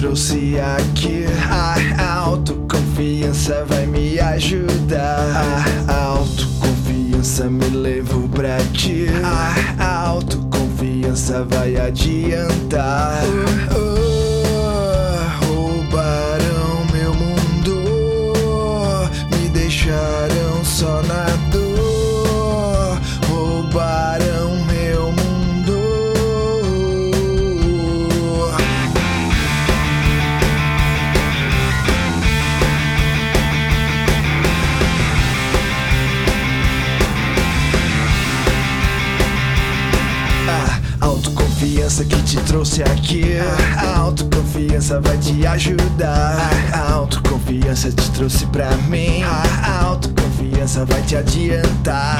trouxe aqui. A autoconfiança vai me ajudar. A autoconfiança me levou pra ti. A autoconfiança vai adiantar. Roubarão meu mundo, me deixarão só na dor. Roubarão meu mundo. Autoconfiança que te trouxe aqui. A autoconfiança vai te ajudar. A autoconfiança te trouxe pra mim. A autoconfiança vai te adiantar.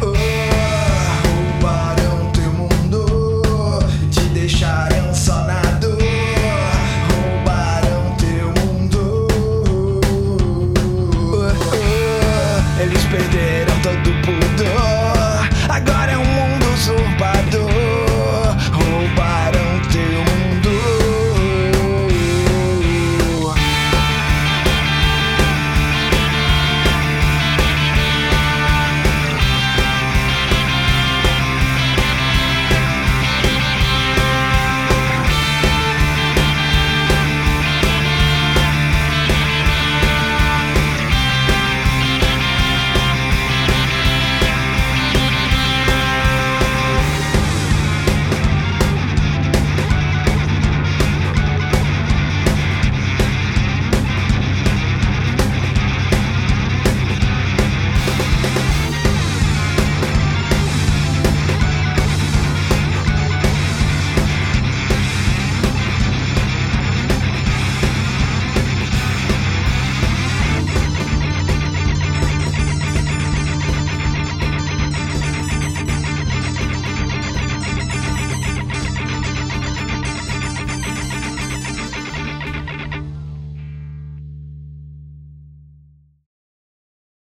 Roubarão teu mundo, te deixarão só na dor. Roubarão teu mundo. Eles perderam